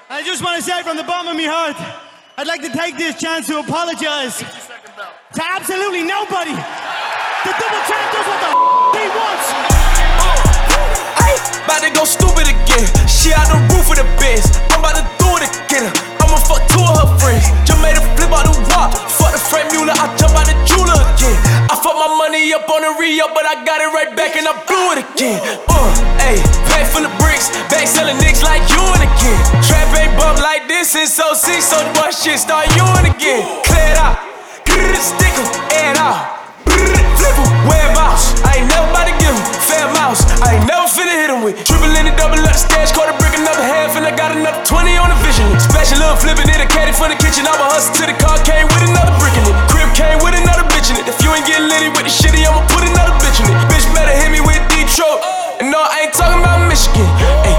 I just want to say from the bottom of my heart, I'd like to take this chance to apologize to absolutely nobody. The double champ does what the he wants. About to go stupid again. She out the roof of the Benz. I'm about to do it again. I'ma fuck two of her friends. Just made a flip out the wall. Fuck the Frank Mueller, I jump out the jeweler again. I fuck my money up on the re-up, but I got it right back and I blew it again. Ayy, bag full of bricks, back selling niggas like you and again. Trap ain't bump like this since 06, so the boy shit start you and again. Clear it out, stick 'em, air it out. Flip 'em, wear a mouse. I ain't never about to give 'em fair mouse. I ain't never finna hit 'em with triple in the double up stash, caught a brick another half, and I got another 20 on the vision. Special little flipping it, a caddy for the kitchen. I was hustle till the car came with another brick in it. Crib came with another bitch in it. If you ain't getting litty with the shitty, I'ma put another bitch in it. Bitch better hit me with Detroit. And no, I ain't talking about Michigan. Ay,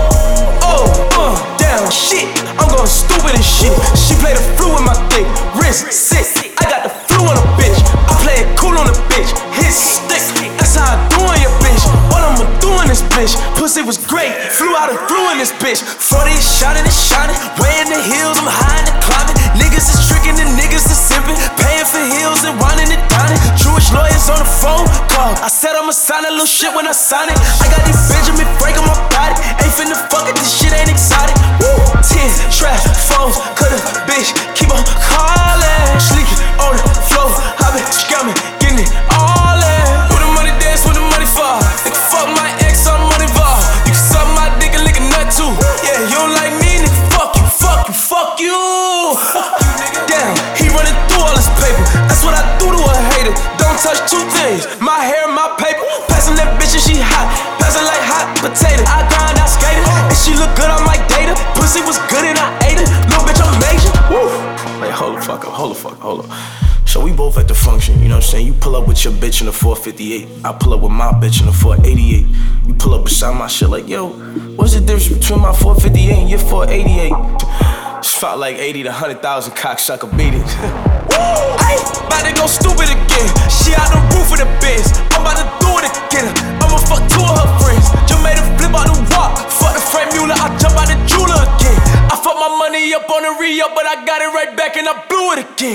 damn, shit. I'm going stupid as shit. She played the flu with my dick, wrist sick. I got the flu on a bitch. I play it cool on a bitch. Hit stick. That's how I do on your bitch. What I'ma do in this bitch? Pussy was great. Flew out and threw in this bitch. 40 is shining and shining. Way in the hills, I'm high and climbing. Niggas is tricking and niggas is simping. Paying for heels and whining and dining. Jewish lawyers on the phone call. I said I'ma sign a little shit when I sign it. I got these Benjamin Frank on my body. Ain't finna fuck it, this shit ain't exciting. Woo! 10 trash phones, cut a bitch, keep on calling. Sleeping on the floor, hopping, scamming, getting it all in. With the money dance, with the money fall. Nigga fuck my ex, I'm money involved. You can suck my dick and lick a nut too. Yeah, you don't like me, nigga, fuck you, fuck you, fuck you. Damn, he running through all this paper. That's what I do to a hater. Don't touch two things, my hair and my paper. Passing that bitch and she hot, passing like hot potato. I grind, I skated, and she look good, I might date her. Pussy was good and I ate it. Little bitch, I'm major. Woo. Like, hold the fuck up, hold up. So we both at the function, you know what I'm saying? You pull up with your bitch in the 458. I pull up with my bitch in the 488. You pull up beside my shit like, yo, what's the difference between my 458 and your 488? It's felt like 80 to 100,000 cocksucker beat it. Ay, about to go stupid again. She out the roof of the Benz. I'm about to do it again. I'ma fuck two of her friends. Just made a flip out the wall. Fuck the Frank Mueller, I jump out the jeweler again. I fuck my money up on the re-up, but I got it right back and I blew it again.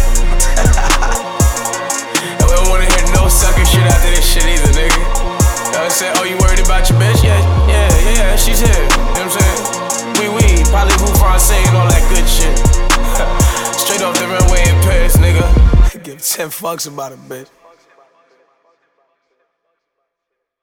And we don't wanna hear no sucker shit after this shit either, nigga. You know what I'm saying? Oh, you worried about your bitch? Yeah, she's here. You know what I'm saying? We, parlez-vous français and all that good shit. Straight off the runway in Paris, nigga. Give 10 fucks about a bitch.